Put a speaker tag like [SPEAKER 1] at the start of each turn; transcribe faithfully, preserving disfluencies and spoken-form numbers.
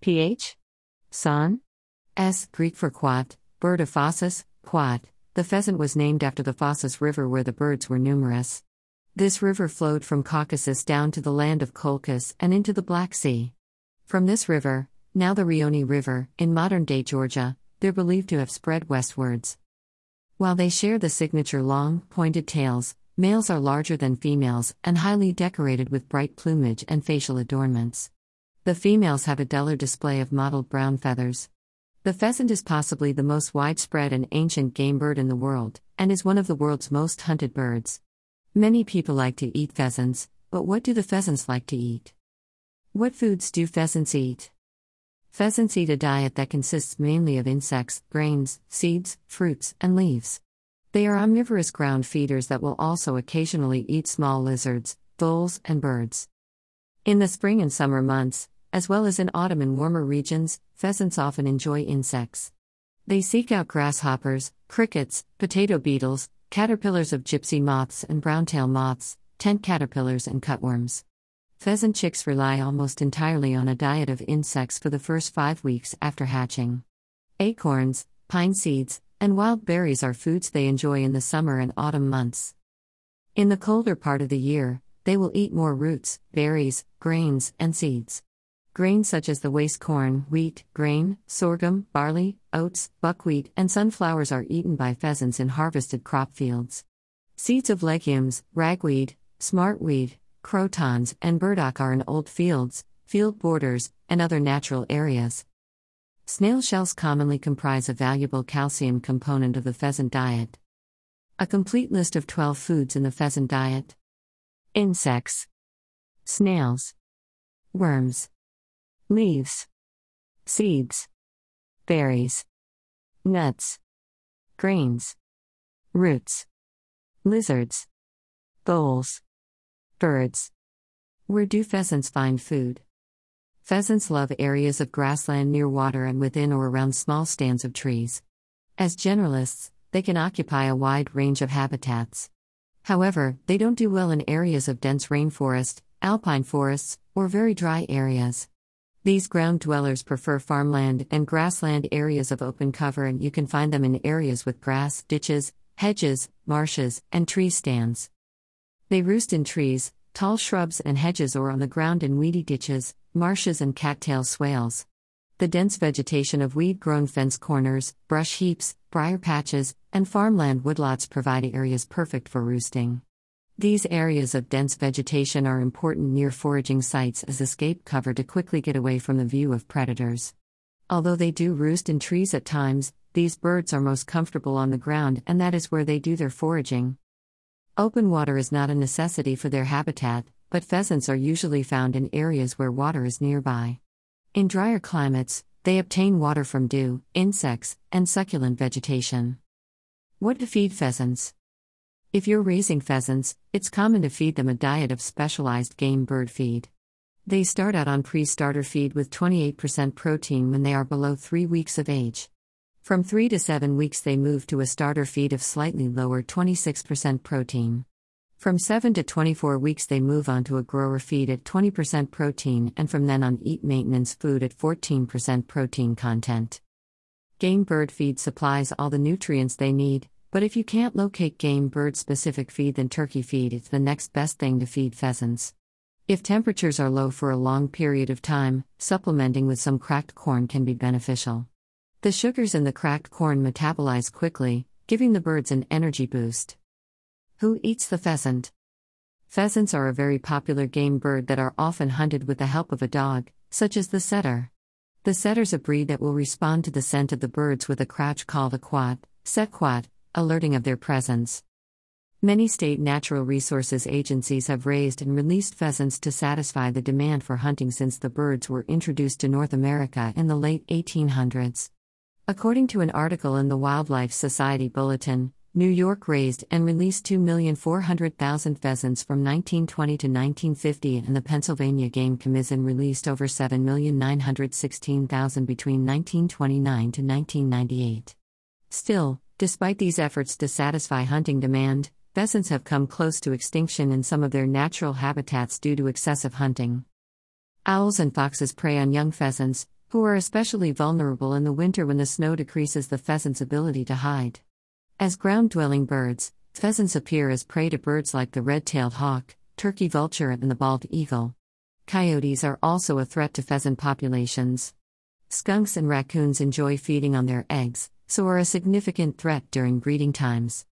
[SPEAKER 1] pH. Son. S. Greek for quat, bird of Phasis, quat. The pheasant was named after the Phasis River where the birds were numerous. This river flowed from Caucasus down to the land of Colchis and into the Black Sea. From this river, now the Rioni River, in modern-day Georgia, they're believed to have spread westwards. While they share the signature long, pointed tails, males are larger than females and highly decorated with bright plumage and facial adornments. The females have a duller display of mottled brown feathers. The pheasant is possibly the most widespread and ancient game bird in the world, and is one of the world's most hunted birds. Many people like to eat pheasants, but what do the pheasants like to eat? What foods do pheasants eat? Pheasants eat a diet that consists mainly of insects, grains, seeds, fruits, and leaves. They are omnivorous ground feeders that will also occasionally eat small lizards, voles, and birds. In the spring and summer months, as well as in autumn and warmer regions, pheasants often enjoy insects. They seek out grasshoppers, crickets, potato beetles, caterpillars of gypsy moths and browntail moths, tent caterpillars and cutworms. Pheasant chicks rely almost entirely on a diet of insects for the first five weeks after hatching. Acorns, pine seeds, and wild berries are foods they enjoy in the summer and autumn months. In the colder part of the year, they will eat more roots, berries, grains, and seeds. Grains such as the waste corn, wheat, grain, sorghum, barley, oats, buckwheat, and sunflowers are eaten by pheasants in harvested crop fields. Seeds of legumes, ragweed, smartweed, crotons, and burdock are in old fields, field borders, and other natural areas. Snail shells commonly comprise a valuable calcium component of the pheasant diet. A complete list of twelve foods in the pheasant diet. Insects. Snails. Worms. Leaves. Seeds. Berries. Nuts. Grains. Roots. Lizards. Voles. Birds. Where do pheasants find food? Pheasants love areas of grassland near water and within or around small stands of trees. As generalists, they can occupy a wide range of habitats. However, they don't do well in areas of dense rainforest, alpine forests, or very dry areas. These ground dwellers prefer farmland and grassland areas of open cover, and you can find them in areas with grass, ditches, hedges, marshes, and tree stands. They roost in trees, tall shrubs and hedges, or on the ground in weedy ditches, marshes, and cattail swales. The dense vegetation of weed-grown fence corners, brush heaps, briar patches, and farmland woodlots provide areas perfect for roosting. These areas of dense vegetation are important near foraging sites as escape cover to quickly get away from the view of predators. Although they do roost in trees at times, these birds are most comfortable on the ground, and that is where they do their foraging. Open water is not a necessity for their habitat, but pheasants are usually found in areas where water is nearby. In drier climates, they obtain water from dew, insects, and succulent vegetation. What to feed pheasants? If you're raising pheasants, it's common to feed them a diet of specialized game bird feed. They start out on pre-starter feed with twenty-eight percent protein when they are below three weeks of age. From three to seven weeks they move to a starter feed of slightly lower twenty-six percent protein. From seven to twenty-four weeks they move on to a grower feed at twenty percent protein, and from then on eat maintenance food at fourteen percent protein content. Game bird feed supplies all the nutrients they need, but if you can't locate game bird specific feed, then turkey feed is the next best thing to feed pheasants. If temperatures are low for a long period of time, supplementing with some cracked corn can be beneficial. The sugars in the cracked corn metabolize quickly, giving the birds an energy boost. Who eats the pheasant? Pheasants are a very popular game bird that are often hunted with the help of a dog, such as the setter. The setter's a breed that will respond to the scent of the birds with a crouch called a quat, set quat, alerting of their presence. Many state natural resources agencies have raised and released pheasants to satisfy the demand for hunting since the birds were introduced to North America in the late eighteen hundreds. According to an article in the Wildlife Society Bulletin, New York raised and released two million four hundred thousand pheasants from nineteen twenty to nineteen fifty, and the Pennsylvania Game Commission released over seven million nine hundred sixteen thousand between nineteen twenty-nine to nineteen ninety-eight. Still, despite these efforts to satisfy hunting demand, pheasants have come close to extinction in some of their natural habitats due to excessive hunting. Owls and foxes prey on young pheasants, who are especially vulnerable in the winter when the snow decreases the pheasant's ability to hide. As ground-dwelling birds, pheasants appear as prey to birds like the red-tailed hawk, turkey vulture and the bald eagle. Coyotes are also a threat to pheasant populations. Skunks and raccoons enjoy feeding on their eggs, so are a significant threat during breeding times.